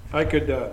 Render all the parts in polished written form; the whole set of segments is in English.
I could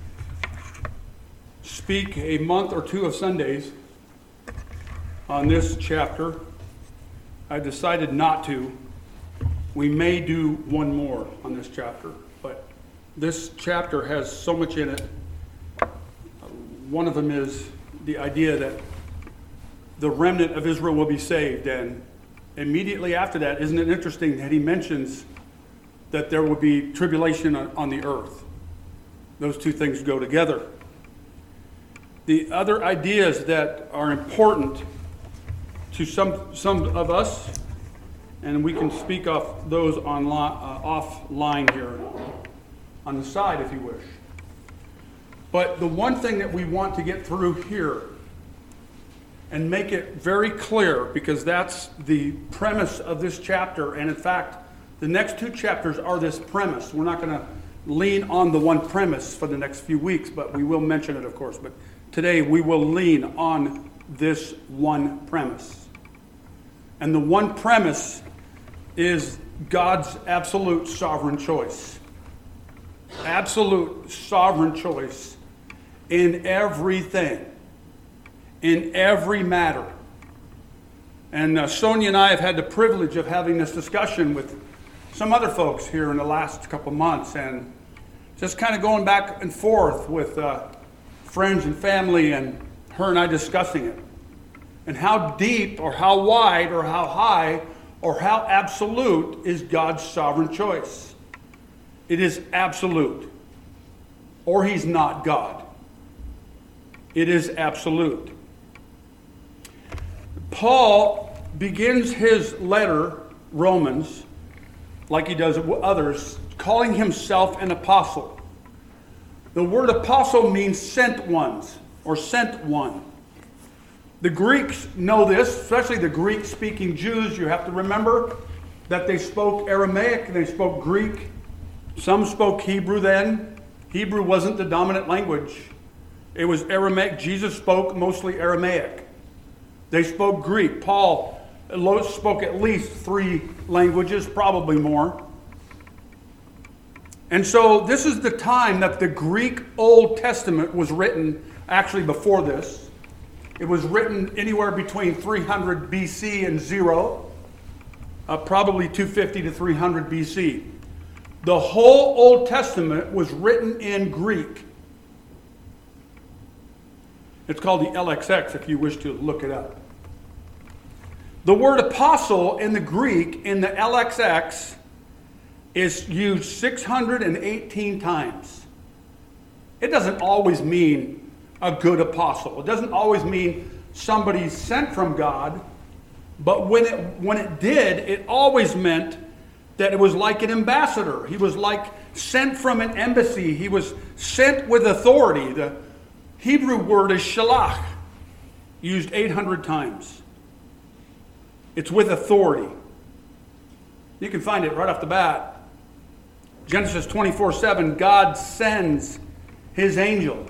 speak a month or two of Sundays on this chapter. I decided not to. We may do one more on this chapter, but this chapter has so much in it. One of them is the idea that the remnant of Israel will be saved, and immediately after that, isn't it interesting that he mentions that there will be tribulation on the earth? Those two things go together. The other ideas that are important to some of us, and we can speak off those offline here on the side if you wish. But the one thing that we want to get through here and make it very clear, because that's the premise of this chapter, and in fact, the next two chapters are this premise. We're not going to lean on the one premise for the next few weeks, but we will mention it, of course. But today we will lean on this one premise. And the one premise is God's absolute sovereign choice. Absolute sovereign choice in everything, in every matter. And Sonia and I have had the privilege of having this discussion with some other folks here in the last couple months, and just kind of going back and forth with friends and family, and her and I discussing it. And how deep or how wide or how high or how absolute is God's sovereign choice? It is absolute. Or he's not God. It is absolute. Paul begins his letter, Romans, like he does with others, calling himself an apostle. The word apostle means sent ones or sent one. The Greeks know this, especially the Greek-speaking Jews. You have to remember that they spoke Aramaic, they spoke Greek. Some spoke Hebrew then. Hebrew wasn't the dominant language. It was Aramaic. Jesus spoke mostly Aramaic. They spoke Greek. Paul spoke at least 3 languages, probably more. And so this is the time that the Greek Old Testament was written, actually before this. It was written anywhere between 300 BC and 0, probably 250 to 300 BC. The whole Old Testament was written in Greek. It's called the LXX if you wish to look it up. The word apostle in the Greek, in the LXX, is used 618 times. It doesn't always mean a good apostle. It doesn't always mean somebody sent from God. But when it did, it always meant that it was like an ambassador. He was like sent from an embassy. He was sent with authority. The Hebrew word is shalach, used 800 times. It's with authority. You can find it right off the bat. Genesis 24:7, God sends his angel.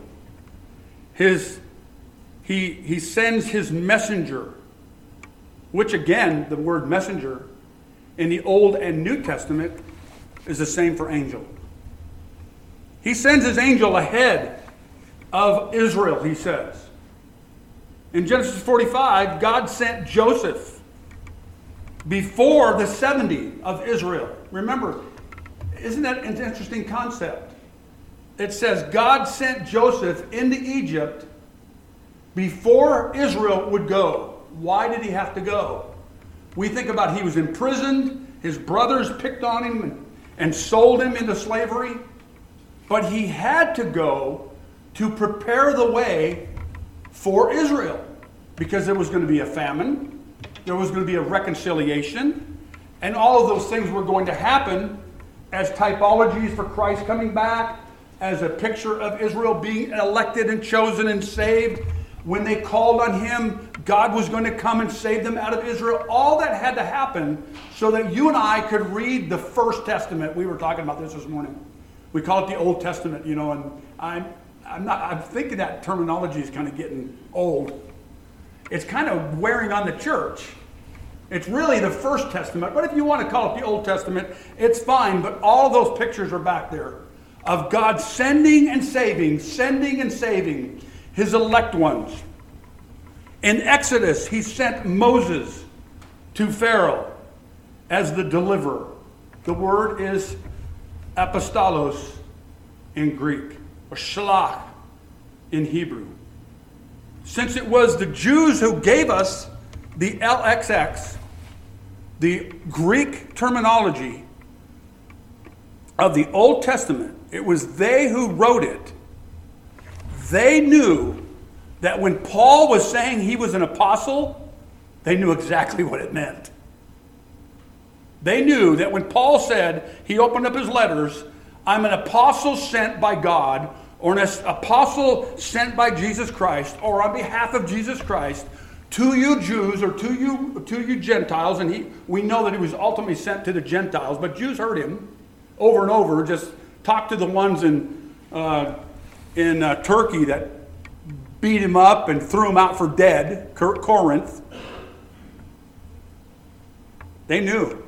He sends his messenger, which again, the word messenger in the Old and New Testament is the same for angel. He sends his angel ahead of Israel, he says. In Genesis 45, God sent Joseph before the 70 of Israel. Remember, isn't that an interesting concept? It says God sent Joseph into Egypt before Israel would go. Why did he have to go? We think about he was imprisoned, his brothers picked on him and sold him into slavery. But he had to go to prepare the way for Israel, because there was going to be a famine, there was going to be a reconciliation, and all of those things were going to happen as typologies for Christ coming back, as a picture of Israel being elected and chosen and saved. When they called on him, God was going to come and save them out of Israel. All that had to happen so that you and I could read the First Testament. We were talking about this morning. We call it the Old Testament, and I'm thinking that terminology is kind of getting old. It's kind of wearing on the church. It's really the First Testament, but if you want to call it the Old Testament, it's fine, but all those pictures are back there of God sending and saving his elect ones. In Exodus, he sent Moses to Pharaoh as the deliverer. The word is apostolos in Greek, or shalach in Hebrew. Since it was the Jews who gave us the LXX, the Greek terminology of the Old Testament, it was they who wrote it. They knew that when Paul was saying he was an apostle, they knew exactly what it meant. They knew that when Paul said, he opened up his letters, I'm an apostle sent by God, or an apostle sent by Jesus Christ, or on behalf of Jesus Christ, to you Jews or to you Gentiles, and we know that he was ultimately sent to the Gentiles, but Jews heard him over and over. Just talk to the ones in Turkey that beat him up and threw him out for dead, Corinth. They knew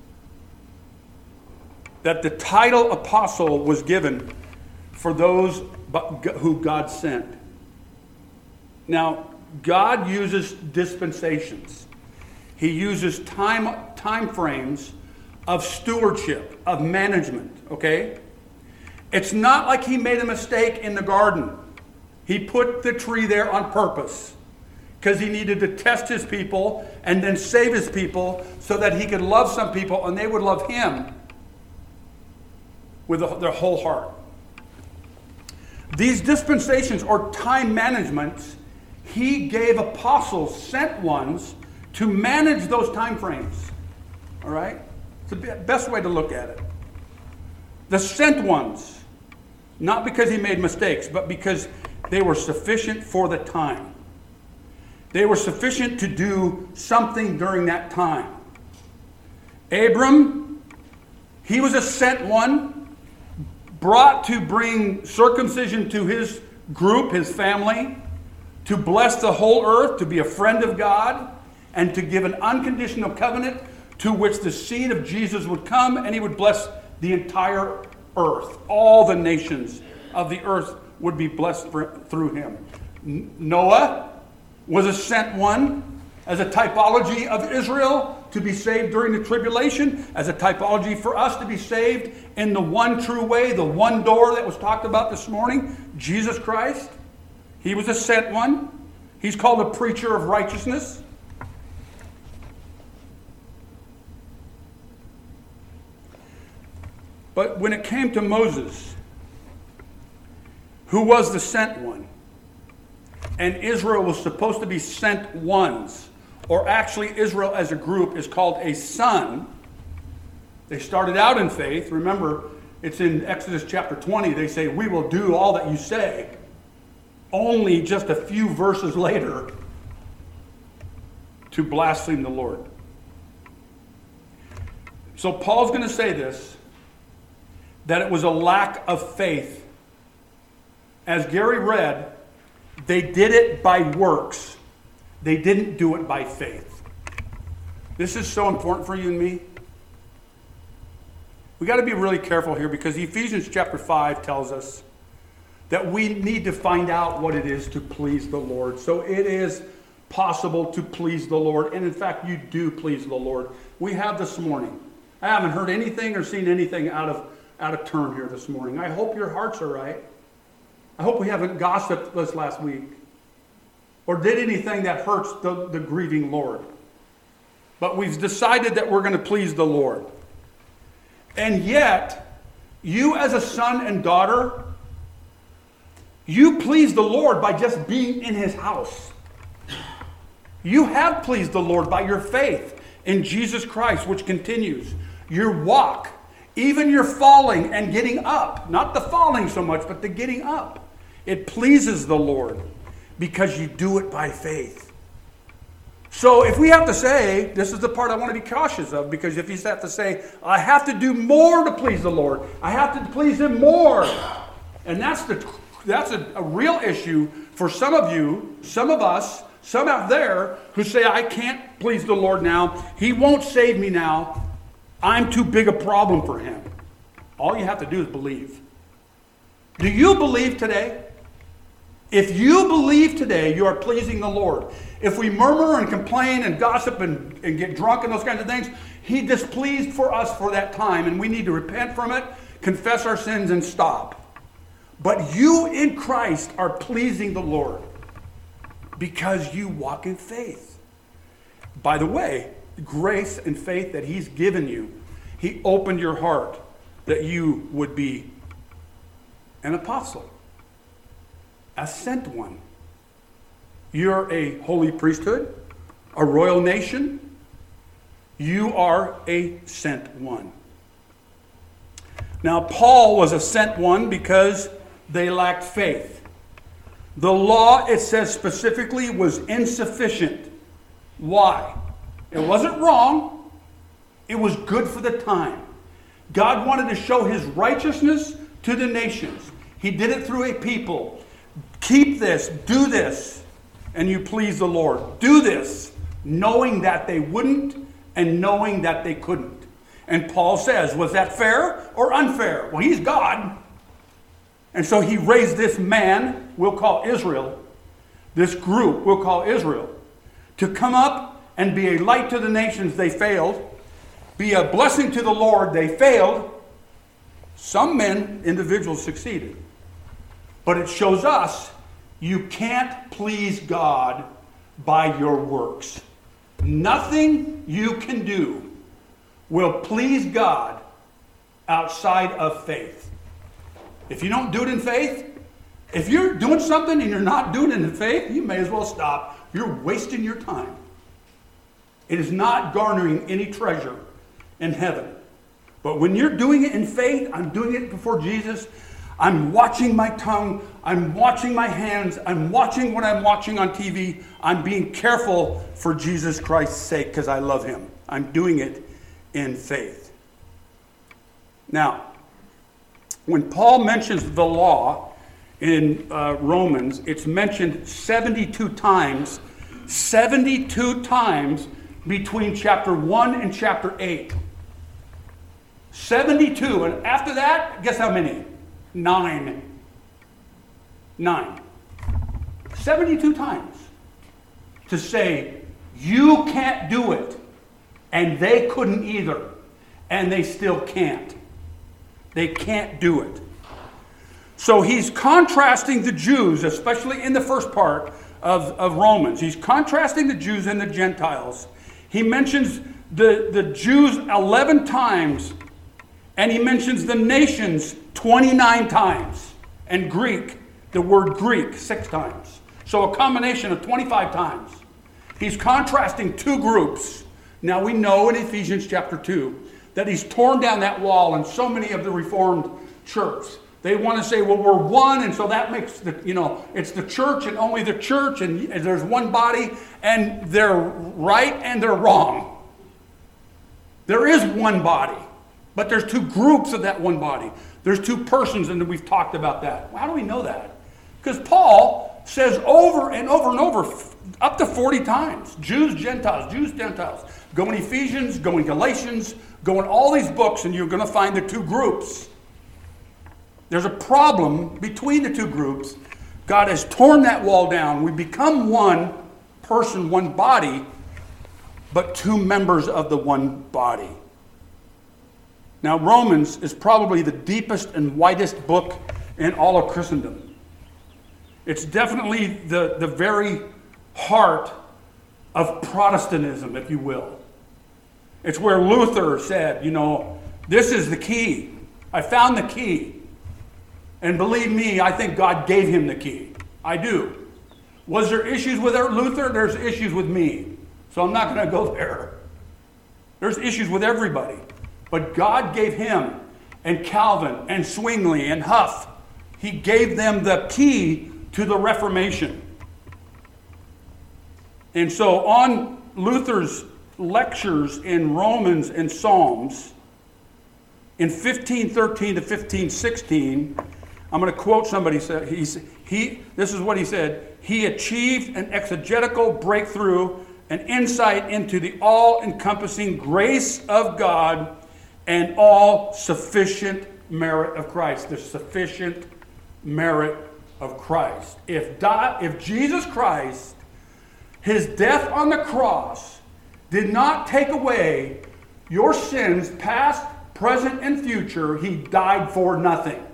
that the title apostle was given for those who God sent. Now, God uses dispensations. He uses time frames of stewardship, of management, okay? It's not like he made a mistake in the garden. He put the tree there on purpose because he needed to test his people and then save his people so that he could love some people and they would love him with their whole heart. These dispensations or time managements, he gave apostles, sent ones, to manage those time frames. All right? It's the best way to look at it. The sent ones, not because he made mistakes, but because they were sufficient for the time. They were sufficient to do something during that time. Abram, he was a sent one, brought to bring circumcision to his group, his family, to bless the whole earth, to be a friend of God, and to give an unconditional covenant to which the seed of Jesus would come, and he would bless the entire earth. All the nations of the earth would be blessed through him. Noah was a sent one as a typology of Israel to be saved during the tribulation, as a typology for us to be saved in the one true way, the one door that was talked about this morning, Jesus Christ. He was a sent one. He's called a preacher of righteousness. But when it came to Moses, who was the sent one, and Israel was supposed to be sent ones, or actually Israel as a group is called a son. They started out in faith. Remember, it's in Exodus chapter 20. They say, we will do all that you say. Only just a few verses later to blaspheme the Lord. So Paul's going to say this, that it was a lack of faith. As Gary read, they did it by works. They didn't do it by faith. This is so important for you and me. We got to be really careful here because Ephesians chapter 5 tells us that we need to find out what it is to please the Lord. So it is possible to please the Lord. And in fact, you do please the Lord. We have this morning. I haven't heard anything or seen anything out of turn here this morning. I hope your hearts are right. I hope we haven't gossiped this last week or did anything that hurts the grieving Lord. But we've decided that we're going to please the Lord. And yet, you as a son and daughter, you please the Lord by just being in his house. You have pleased the Lord by your faith in Jesus Christ, which continues. Your walk, even your falling and getting up. Not the falling so much, but the getting up. It pleases the Lord because you do it by faith. So if we have to say, this is the part I want to be cautious of, because if you have to say, I have to do more to please the Lord. I have to please him more. And that's a real issue for some of you, some of us, some out there who say, I can't please the Lord now. He won't save me now. I'm too big a problem for him. All you have to do is believe. Do you believe today? If you believe today, you are pleasing the Lord. If we murmur and complain and gossip and get drunk and those kinds of things, He displeased for us for that time, and we need to repent from it, confess our sins, and stop. But you in Christ are pleasing the Lord because you walk in faith. By the way, grace and faith that He's given you, He opened your heart that you would be an apostle, a sent one. You're a holy priesthood, a royal nation. You are a sent one. Now, Paul was a sent one because they lacked faith. The law, it says specifically, was insufficient. Why? It wasn't wrong. It was good for the time. God wanted to show His righteousness to the nations. He did it through a people. Keep this, do this, and you please the Lord. Do this, knowing that they wouldn't and knowing that they couldn't. And Paul says, was that fair or unfair? Well, He's God. And so He raised this man, we'll call Israel, this group, we'll call Israel, to come up and be a light to the nations. They failed. Be a blessing to the Lord. They failed. Some men, individuals, succeeded. But it shows us you can't please God by your works. Nothing you can do will please God outside of faith. If you don't do it in faith, if you're doing something and you're not doing it in faith, you may as well stop. You're wasting your time. It is not garnering any treasure in heaven. But when you're doing it in faith, I'm doing it before Jesus, I'm watching my tongue, I'm watching my hands, I'm watching what I'm watching on TV. I'm being careful for Jesus Christ's sake because I love Him. I'm doing it in faith. Now, when Paul mentions the law in Romans, it's mentioned 72 times. 72 times between chapter 1 and chapter 8. 72. And after that, guess how many? 9. 72 times to say, you can't do it. And they couldn't either. And they still can't. They can't do it. So he's contrasting the Jews, especially in the first part of Romans. He's contrasting the Jews and the Gentiles. He mentions the Jews 11 times, and he mentions the nations 29 times. And Greek, the word Greek, 6 times. So a combination of 25 times. He's contrasting two groups. Now we know in Ephesians chapter 2 that he's torn down that wall in so many of the Reformed church. They want to say, well, we're one, and so that makes it's the church and only the church, and there's one body, and they're right and they're wrong. There is one body, but there's two groups of that one body. There's two persons, and we've talked about that. How do we know that? Because Paul says over and over and over, up to 40 times, Jews, Gentiles, Jews, Gentiles. Go in Ephesians, go in Galatians, go in all these books, and you're going to find the two groups. There's a problem between the two groups. God has torn that wall down. We become one person, one body, but two members of the one body. Now, Romans is probably the deepest and widest book in all of Christendom. It's definitely the very heart of Protestantism, if you will. It's where Luther said, this is the key. I found the key. And believe me, I think God gave him the key. I do. Was there issues with Luther? There's issues with me. So I'm not going to go there. There's issues with everybody. But God gave him, and Calvin, and Zwingli, and Huff, he gave them the key to the Reformation. And so on Luther's lectures in Romans and Psalms, in 1513 to 1516, I'm going to quote somebody. This is what he said. He achieved an exegetical breakthrough, an insight into the all-encompassing grace of God and all sufficient merit of Christ. The sufficient merit of Christ. If Jesus Christ, his death on the cross, did not take away your sins, past, present, and future, he died for nothing.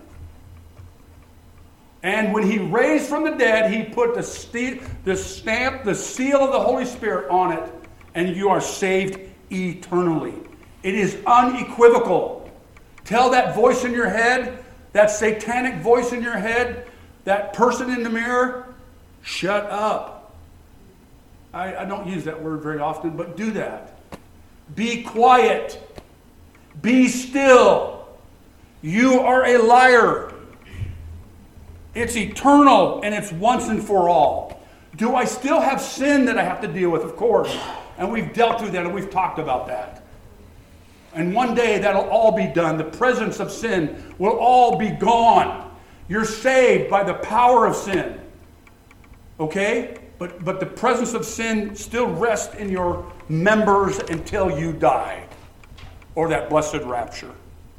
And when he raised from the dead, he put the stamp, the seal of the Holy Spirit on it, and you are saved eternally. It is unequivocal. Tell that voice in your head, that satanic voice in your head, that person in the mirror, shut up. I don't use that word very often, but do that. Be quiet. Be still. You are a liar. It's eternal and it's once and for all. Do I still have sin that I have to deal with? Of course. And we've dealt through that and we've talked about that. And one day that'll all be done. The presence of sin will all be gone. You're saved by the power of sin. Okay? But the presence of sin still rests in your members until you die. Or that blessed rapture.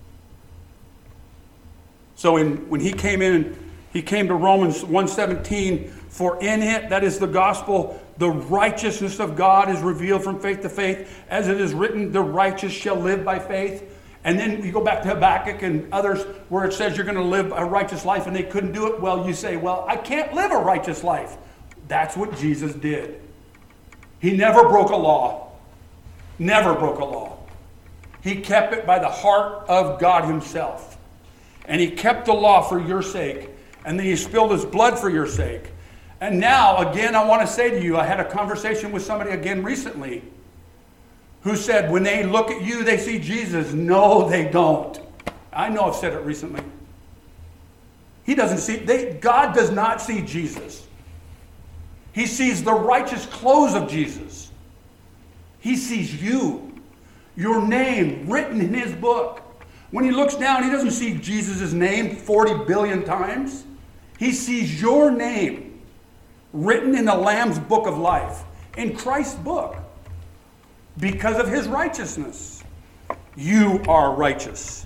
So when he came in, he came to Romans 1:17, for in it, that is the gospel, the righteousness of God is revealed from faith to faith. As it is written, the righteous shall live by faith. And then you go back to Habakkuk and others where it says you're going to live a righteous life and they couldn't do it. Well, you say, well, I can't live a righteous life. That's what Jesus did. He never broke a law. Never broke a law. He kept it by the heart of God himself. And he kept the law for your sake. And then he spilled his blood for your sake. And now, again, I want to say to you, I had a conversation with somebody again recently who said, when they look at you, they see Jesus. No, they don't. I know I've said it recently. God does not see Jesus. He sees the righteous clothes of Jesus. He sees you, your name written in his book. When he looks down, he doesn't see Jesus' name 40 billion times. He sees your name written in the Lamb's book of life, in Christ's book, because of his righteousness. You are righteous.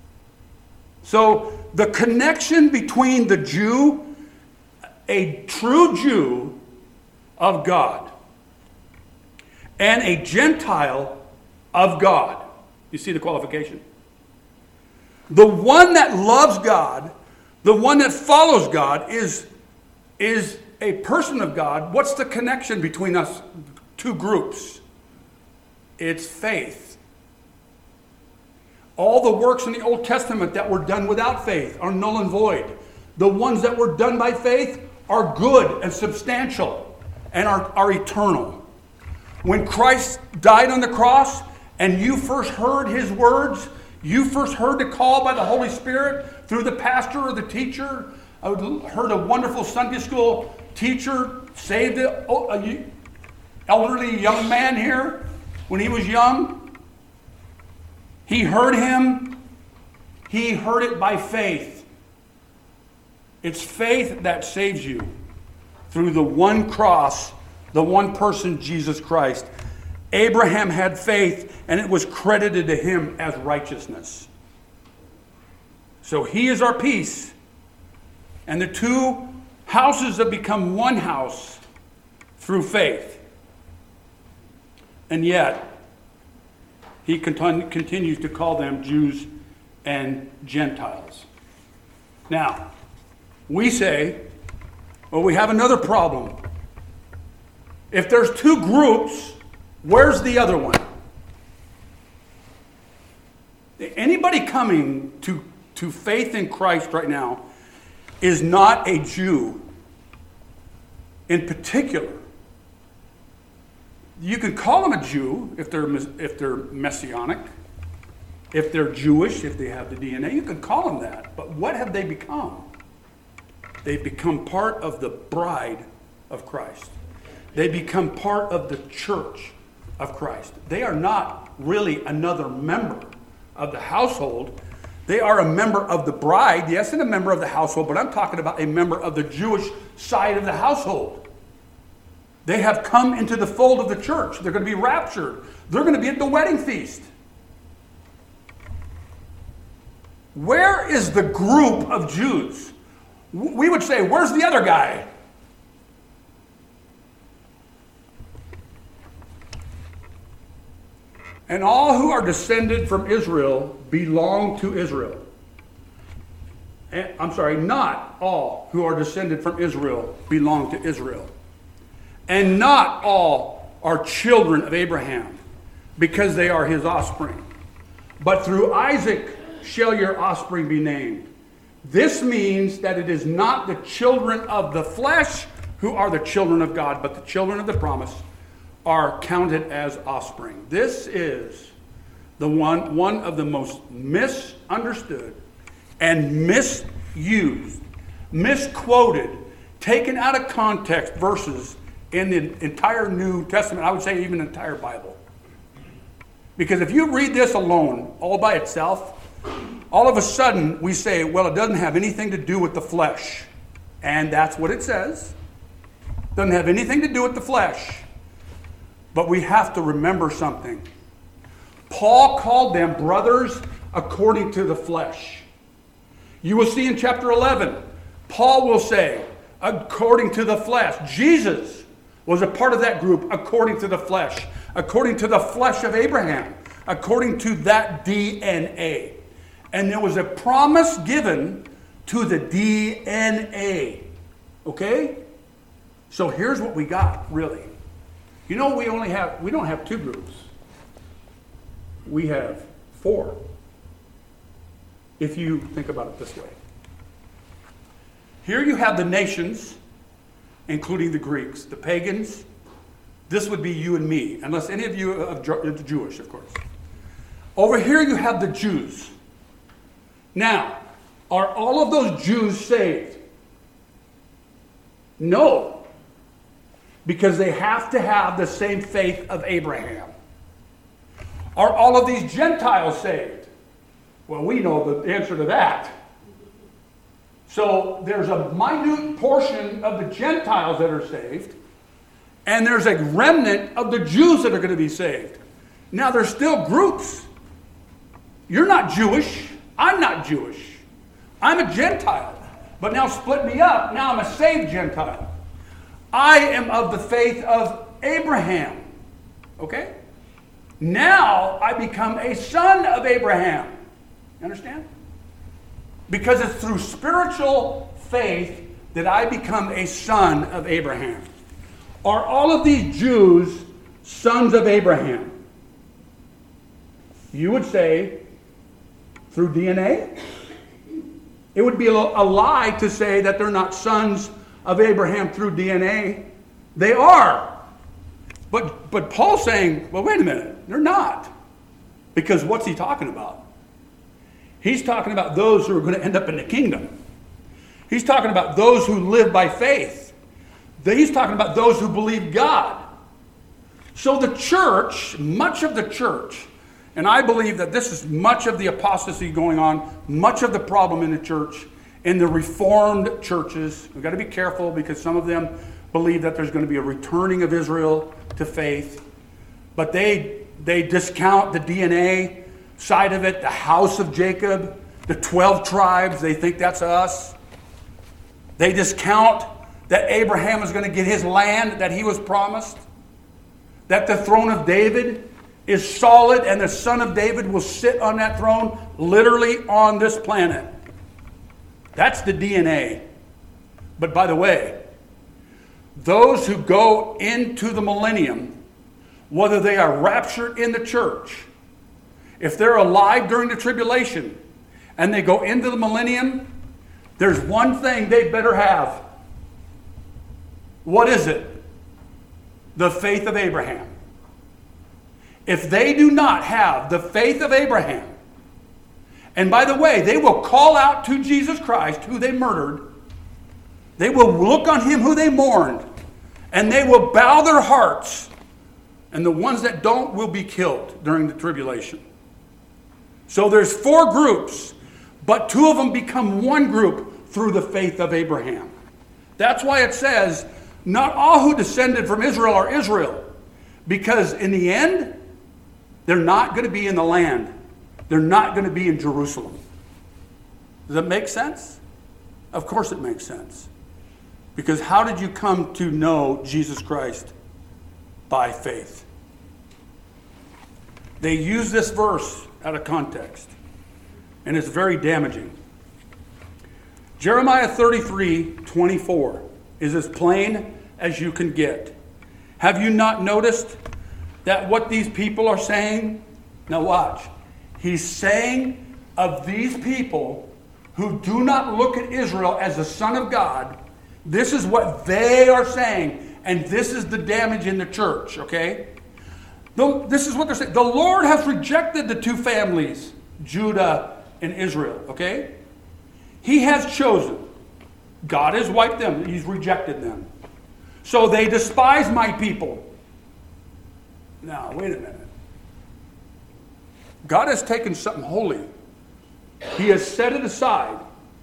So the connection between the Jew, a true Jew of God, and a Gentile of God. You see the qualification? The one that loves God, the one that follows God is a person of God. What's the connection between us two groups? It's faith. All the works in the Old Testament that were done without faith are null and void. The ones that were done by faith are good and substantial and are eternal. When Christ died on the cross and you first heard his words, you first heard the call by the Holy Spirit through the pastor or the teacher. I heard a wonderful Sunday school teacher saved an elderly young man here when he was young. He heard him. He heard it by faith. It's faith that saves you through the one cross, the one person, Jesus Christ. Abraham had faith, and it was credited to him as righteousness. So he is our peace. And the two houses have become one house through faith. And yet, he continues to call them Jews and Gentiles. Now, we say, well, we have another problem. If there's two groups, where's the other one? Anybody coming to faith in Christ right now is not a Jew in particular. You can call them a Jew if they're messianic, if they're Jewish, if they have the DNA. You can call them that. But what have they become? They've become part of the bride of Christ. They become part of the church of Christ. They are not really another member of the household. They are a member of the bride, yes, and a member of the household, but I'm talking about a member of the Jewish side of the household. They have come into the fold of the church. They're going to be raptured. They're going to be at the wedding feast. Where is the group of Jews? We would say, where's the other guy? And all who are descended from Israel belong to Israel. I'm sorry, not all who are descended from Israel belong to Israel. And not all are children of Abraham, because they are his offspring. But through Isaac shall your offspring be named. This means that it is not the children of the flesh who are the children of God, but the children of the promise are counted as offspring. This is the one of the most misunderstood and misused, misquoted, taken out of context verses in the entire New Testament. I would say even the entire Bible. Because if you read this alone, all by itself, all of a sudden we say, well, it doesn't have anything to do with the flesh. And that's what it says. Doesn't have anything to do with the flesh. But we have to remember something. Paul called them brothers according to the flesh. You will see in chapter 11, Paul will say, according to the flesh. Jesus was a part of that group according to the flesh of Abraham, according to that DNA. And there was a promise given to the DNA. Okay? So here's what we got, really. You know, we don't have two groups. We have four. If you think about it this way. Here you have the nations, including the Greeks, the pagans. This would be you and me, unless any of you are Jewish, of course. Over here you have the Jews. Now, are all of those Jews saved? No. Because they have to have the same faith of Abraham. Are all of these Gentiles saved? Well, we know the answer to that. So there's a minute portion of the Gentiles that are saved, and there's a remnant of the Jews that are going to be saved. Now, there's still groups. You're not Jewish. I'm not Jewish. I'm a Gentile. But now split me up. Now I'm a saved Gentile. I am of the faith of Abraham. Okay? Now I become a son of Abraham. You understand? Because it's through spiritual faith that I become a son of Abraham. Are all of these Jews sons of Abraham? You would say through DNA. It would be a lie to say that they're not sons of Abraham through DNA. They are. But Paul's saying, well, wait a minute, they're not. Because what's he talking about? He's talking about those who are going to end up in the kingdom. He's talking about those who live by faith. He's talking about those who believe God. So the church, much of the church, and I believe that this is much of the apostasy going on, much of the problem in the church, in the Reformed churches. We've got to be careful because some of them believe that there's going to be a returning of Israel to faith. But they discount the DNA side of it, the house of Jacob, the 12 tribes. They think that's us. They discount that Abraham is going to get his land that he was promised. That the throne of David is solid and the son of David will sit on that throne literally on this planet. That's the DNA. But by the way, those who go into the millennium, whether they are raptured in the church, if they're alive during the tribulation and they go into the millennium, there's one thing they better have. What is it? The faith of Abraham. If they do not have the faith of Abraham, and by the way, they will call out to Jesus Christ, who they murdered. They will look on him who they mourned, and they will bow their hearts. And the ones that don't will be killed during the tribulation. So there's four groups, but two of them become one group through the faith of Abraham. That's why it says, not all who descended from Israel are Israel. Because in the end, they're not going to be in the land. They're not going to be in Jerusalem. Does that make sense? Of course it makes sense. Because how did you come to know Jesus Christ? By faith. They use this verse out of context, and it's very damaging. Jeremiah 33:24 is as plain as you can get. Have you not noticed that what these people are saying? Now watch. He's saying of these people who do not look at Israel as the Son of God, this is what they are saying, and this is the damage in the church, okay? This is what they're saying. The Lord has rejected the two families, Judah and Israel, okay? He has chosen. God has wiped them. He's rejected them. So they despise my people. Now, wait a minute. God has taken something holy. He has set it aside.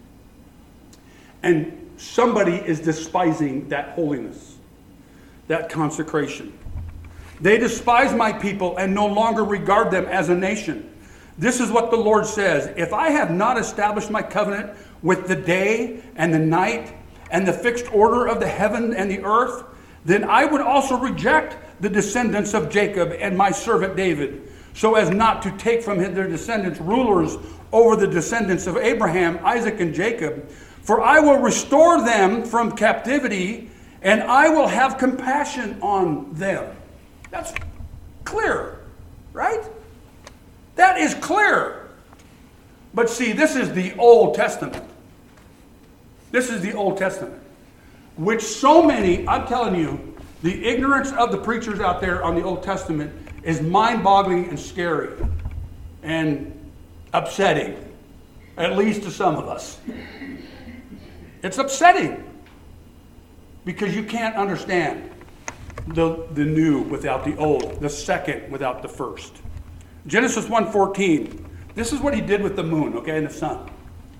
And somebody is despising that holiness, that consecration. They despise my people and no longer regard them as a nation. This is what the Lord says. If I have not established my covenant with the day and the night and the fixed order of the heaven and the earth, then I would also reject the descendants of Jacob and my servant David, so as not to take from their descendants rulers over the descendants of Abraham, Isaac, and Jacob. For I will restore them from captivity, and I will have compassion on them. That's clear, right? That is clear. But see, this is the Old Testament. This is the Old Testament, which so many, I'm telling you, the ignorance of the preachers out there on the Old Testament is mind-boggling and scary and upsetting, at least to some of us. It's upsetting because you can't understand the new without the old, the second without the first. Genesis 1:14. This is what he did with the moon, okay, and the sun.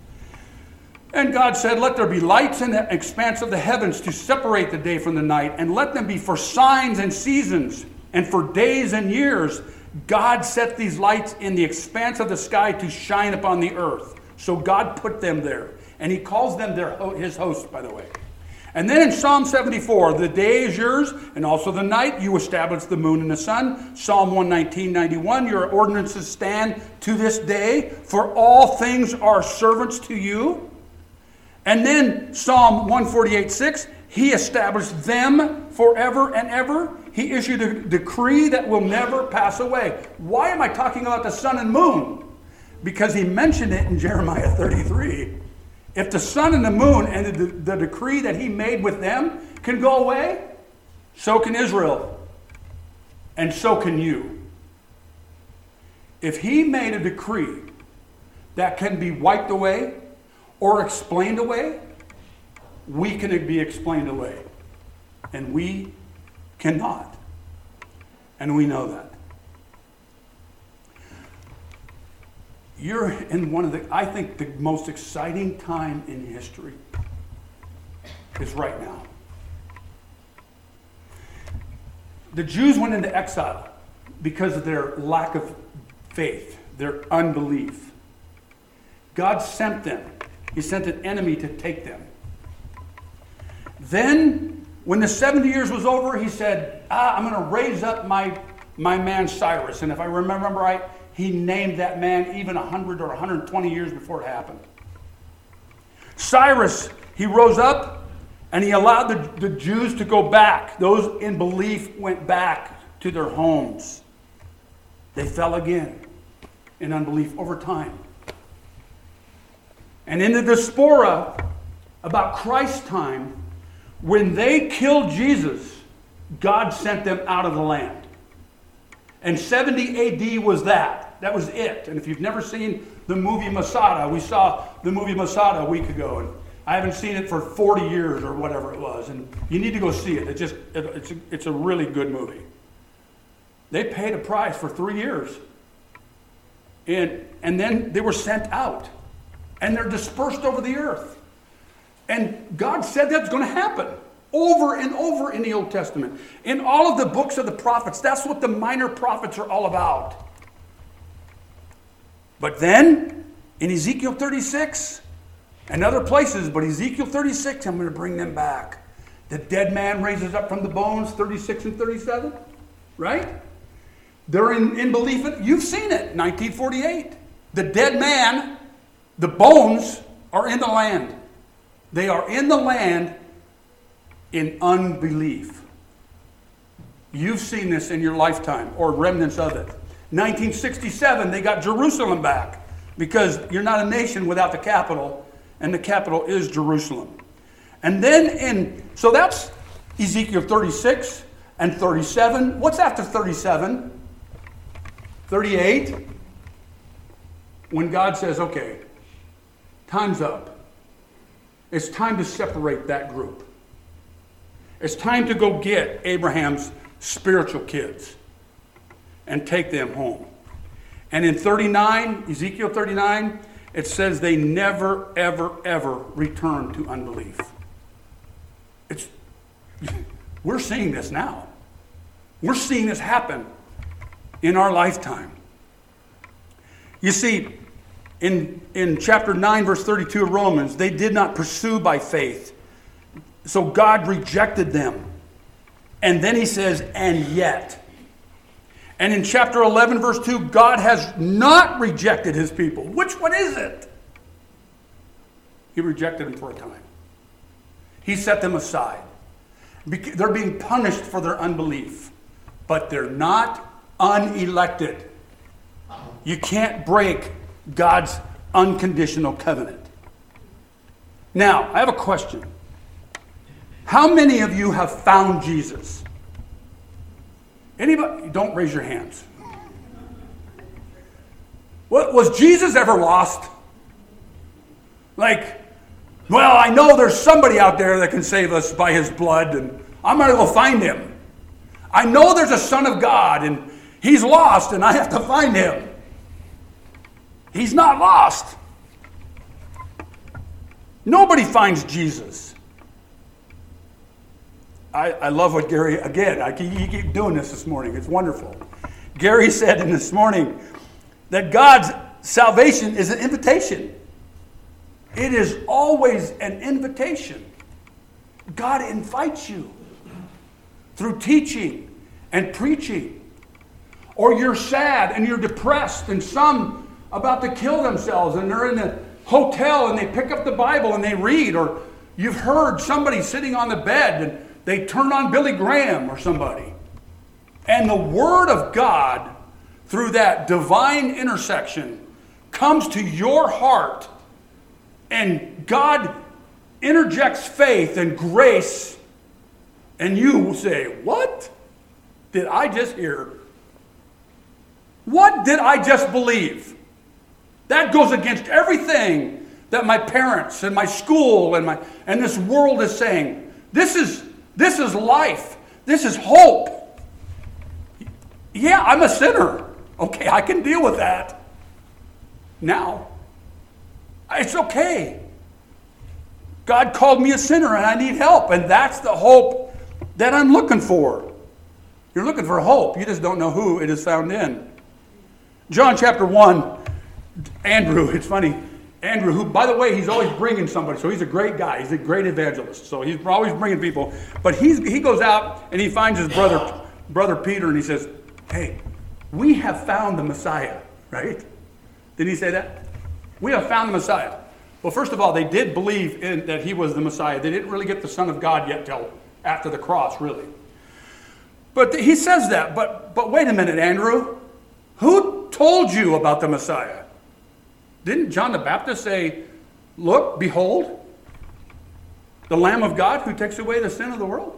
And God said, let there be lights in the expanse of the heavens to separate the day from the night, and let them be for signs and seasons, and for days and years. God set these lights in the expanse of the sky to shine upon the earth. So God put them there. And he calls them his host, by the way. And then in Psalm 74, the day is yours, and also the night. You establish the moon and the sun. Psalm 119:91, your ordinances stand to this day, for all things are servants to you. And then Psalm 148:6, he established them forever and ever. He issued a decree that will never pass away. Why am I talking about the sun and moon? Because he mentioned it in Jeremiah 33. If the sun and the moon and the decree that he made with them can go away, so can Israel. And so can you. If he made a decree that can be wiped away or explained away, we can be explained away. And we cannot. And we know that. You're in one of I think the most exciting time in history is right now. The Jews went into exile because of their lack of faith, their unbelief. God sent them. He sent an enemy to take them. Then, when the 70 years was over, he said, I'm going to raise up my man Cyrus. And if I remember right, he named that man even 100 or 120 years before it happened. Cyrus, he rose up and he allowed the Jews to go back. Those in belief went back to their homes. They fell again in unbelief over time. And in the diaspora, about Christ's time, when they killed Jesus, God sent them out of the land. And 70 AD was that. That was it. And if you've never seen the movie Masada, we saw the movie Masada a week ago, and I haven't seen it for 40 years or whatever it was. And you need to go see it. It's a really good movie. They paid a price for 3 years. And then they were sent out. And they're dispersed over the earth. And God said that's going to happen over and over in the Old Testament. In all of the books of the prophets, that's what the minor prophets are all about. But then, in Ezekiel 36, and other places, but Ezekiel 36, I'm going to bring them back. The dead man raises up from the bones, 36 and 37, right? They're in belief. You've seen it, 1948. The dead man, the bones are in the land. They are in the land in unbelief. You've seen this in your lifetime, or remnants of it. 1967, they got Jerusalem back, because you're not a nation without the capital, and the capital is Jerusalem. And then so that's Ezekiel 36 and 37. What's after 37? 38. When God says, okay, time's up. It's time to separate that group. It's time to go get Abraham's spiritual kids and take them home. And in 39, Ezekiel 39, it says they never, ever, ever return to unbelief. We're seeing this now. We're seeing this happen in our lifetime. You see, in chapter 9, verse 32 of Romans, they did not pursue by faith. So God rejected them. And then he says, and yet. And in chapter 11, verse 2, God has not rejected his people. Which one is it? He rejected them for a time. He set them aside. They're being punished for their unbelief. But they're not unelected. You can't break God's unconditional covenant. Now, I have a question. How many of you have found Jesus? Anybody? Don't raise your hands. What, was Jesus ever lost? Like, well, I know there's somebody out there that can save us by his blood, and I'm going to go find him. I know there's a Son of God, and he's lost, and I have to find him. He's not lost. Nobody finds Jesus. I love what Gary, again, you keep doing this morning. It's wonderful. Gary said in this morning that God's salvation is an invitation. It is always an invitation. God invites you through teaching and preaching. Or you're sad and you're depressed, and some about to kill themselves, and they're in a hotel and they pick up the Bible and they read. Or you've heard somebody sitting on the bed and they turn on Billy Graham or somebody. And the Word of God, through that divine intersection, comes to your heart. And God interjects faith and grace. And you say, what did I just hear? What did I just believe? That goes against everything that my parents and my school and this world is saying. This is life. This is hope. Yeah, I'm a sinner. Okay, I can deal with that. Now, it's okay. God called me a sinner and I need help. And that's the hope that I'm looking for. You're looking for hope. You just don't know who it is found in. John chapter 1, Andrew, it's funny. Andrew, who, by the way, he's always bringing somebody. So he's a great guy. He's a great evangelist. So he's always bringing people. But he goes out and he finds his brother Peter, and he says, hey, we have found the Messiah, right? Did he say that? We have found the Messiah. Well, first of all, they did believe that he was the Messiah. They didn't really get the Son of God yet till after the cross, really. But he says that. But wait a minute, Andrew. Who told you about the Messiah? Didn't John the Baptist say, look, behold, the Lamb of God who takes away the sin of the world?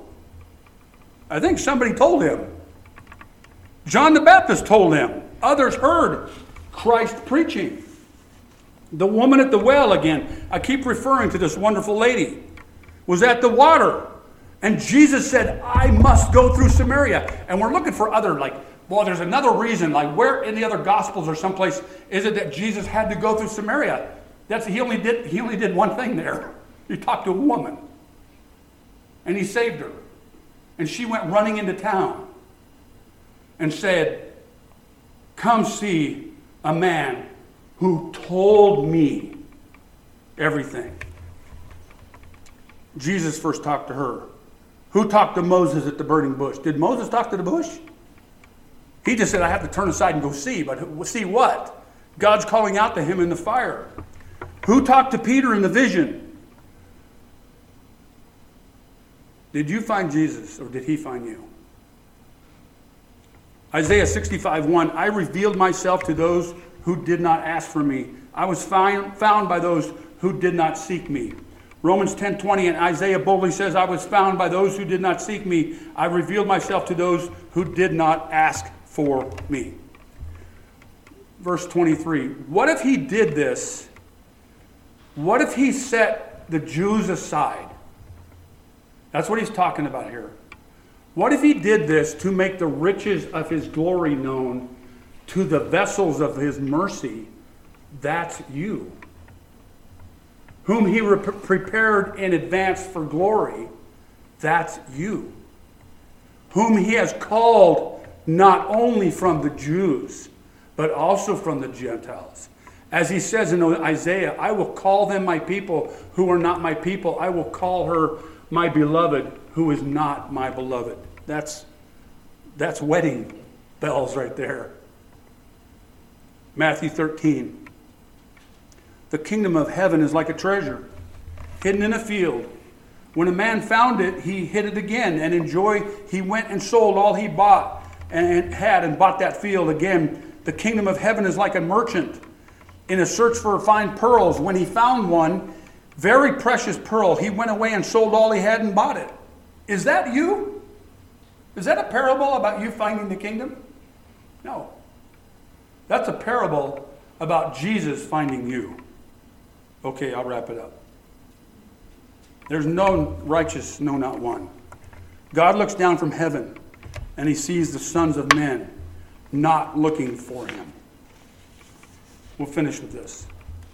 I think somebody told him. John the Baptist told him. Others heard Christ preaching. The woman at the well, again, I keep referring to this wonderful lady, was at the water. And Jesus said, I must go through Samaria. And we're looking for other, well, there's another reason, where in the other Gospels or someplace is it that Jesus had to go through Samaria? He only did one thing there. He talked to a woman. And he saved her. And she went running into town and said, come see a man who told me everything. Jesus first talked to her. Who talked to Moses at the burning bush? Did Moses talk to the bush? He just said, I have to turn aside and go see. But see what? God's calling out to him in the fire. Who talked to Peter in the vision? Did you find Jesus or did he find you? Isaiah 65:1, I revealed myself to those who did not ask for me. I was found by those who did not seek me. Romans 10:20, and Isaiah boldly says, I was found by those who did not seek me. I revealed myself to those who did not ask for me. Verse 23, what if he did this? What if he set the Jews aside? That's what he's talking about here. What if he did this to make the riches of his glory known to the vessels of his mercy? That's you. Whom he prepared in advance for glory. That's you. Whom he has called not only from the Jews, but also from the Gentiles. As he says in Isaiah, I will call them my people who are not my people. I will call her my beloved who is not my beloved. That's wedding bells right there. Matthew 13. The kingdom of heaven is like a treasure hidden in a field. When a man found it, he hid it again, and in joy he went and sold all he bought and had and bought that field again. The kingdom of heaven is like a merchant in a search for fine pearls. When he found one, very precious pearl, he went away and sold all he had and bought it. Is that you? Is that a parable about you finding the kingdom? No. That's a parable about Jesus finding you. Okay, I'll wrap it up. There's no righteous, no, not one. God looks down from heaven and he sees the sons of men not looking for him. We'll finish with this.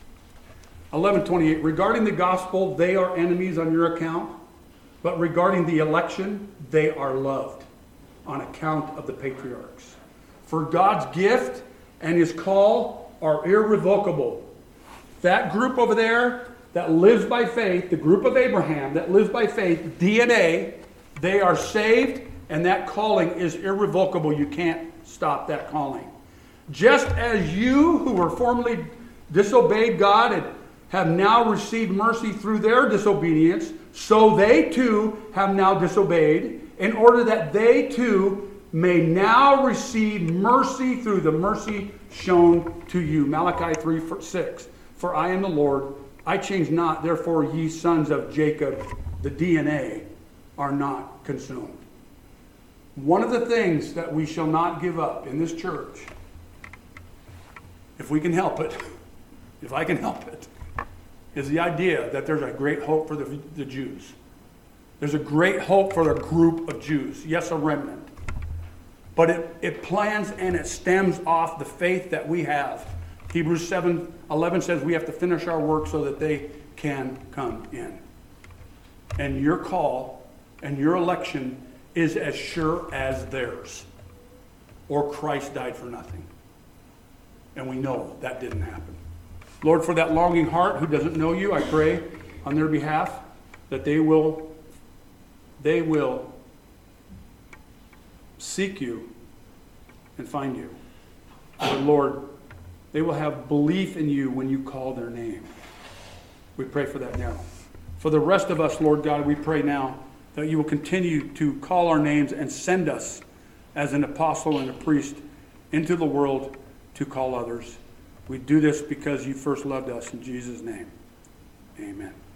11:28. Regarding the gospel, they are enemies on your account, but regarding the election, they are loved on account of the patriarchs. For God's gift and his call are irrevocable. That group over there that lives by faith, the group of Abraham that lives by faith, DNA, they are saved, and that calling is irrevocable. You can't stop that calling. Just as you who were formerly disobeyed God and have now received mercy through their disobedience, so they too have now disobeyed, in order that they too may now receive mercy through the mercy shown to you. Malachi 3:6. For I am the Lord, I change not, therefore ye sons of Jacob, the DNA, are not consumed. One of the things that we shall not give up in this church, if we can help it, if I can help it, is the idea that there's a great hope for the Jews. There's a great hope for a group of Jews. Yes, a remnant. But it plans and it stems off the faith that we have. Hebrews 7:11 says we have to finish our work so that they can come in. And your call and your election is as sure as theirs. Or Christ died for nothing. And we know that didn't happen. Lord, for that longing heart who doesn't know you, I pray on their behalf that they will seek you and find you. And Lord, they will have belief in you when you call their name. We pray for that now. For the rest of us, Lord God, we pray now that you will continue to call our names and send us as an apostle and a priest into the world to call others. We do this because you first loved us. In Jesus' name, amen.